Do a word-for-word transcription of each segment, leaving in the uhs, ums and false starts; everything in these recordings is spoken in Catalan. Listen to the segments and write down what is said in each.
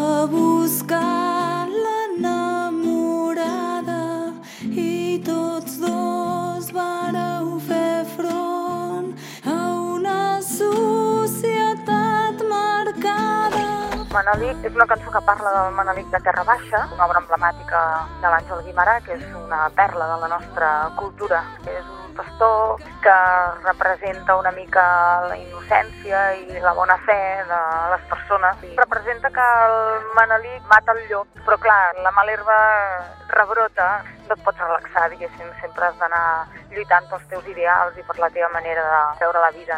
a buscar l'enamorada i tots dos vareu fer front a una societat marcada. Manelic és una cançó que parla del Manelic de Terra Baixa, una obra emblemàtica de l'Àngel Guimerà, que és una perla de la nostra cultura. És un pastor que representa una mica la innocència i la bona fe de les persones. I representa que el Manelic mata el llop, però clar, la mala herba rebrota, no et pots relaxar, diguéssim, sempre has d'anar lluitant pels teus ideals i per la teva manera de veure la vida.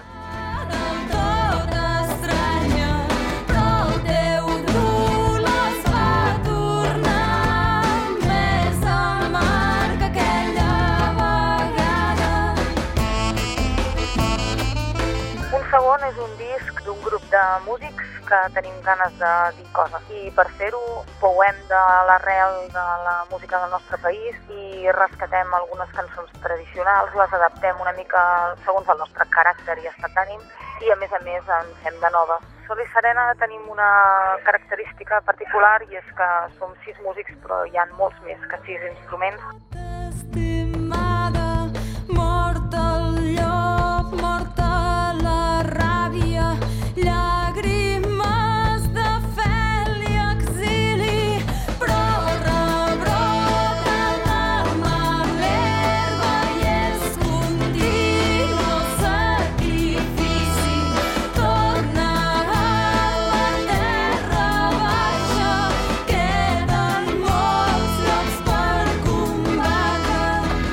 Segon és un disc d'un grup de músics que tenim ganes de dir coses i per fer-ho pouem de l'arrel de la música del nostre país i rescatem algunes cançons tradicionals, les adaptem una mica segons el nostre caràcter i estat d'ànim i a més a més en fem de noves. Sol i Serena tenim una característica particular i és que som sis músics però hi ha molts més que sis instruments. Estimada, mort el llop, morta la ràbia, llàgrimes de fel i exili, però rebrota l'arma l'herba i és continu el sacrifici. Torna a la terra baixa, queden molts llocs per combatre.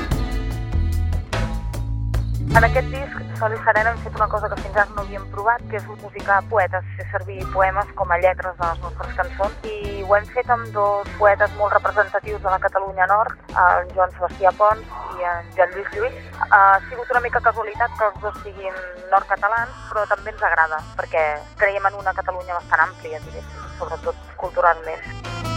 En aquest disc, Sol i Serena, hem fet una cosa que fins ara no havíem provat, que és musicar poetes, fer servir poemes com a lletres de les nostres cançons, i ho hem fet amb dos poetes molt representatius de la Catalunya Nord, en Joan Sebastià Pons i en Joan Lluís Lluís. Ha sigut una mica casualitat que els dos siguin nord-catalans, però també ens agrada, perquè creiem en una Catalunya bastant àmplia, diguéssim, sobretot culturalment.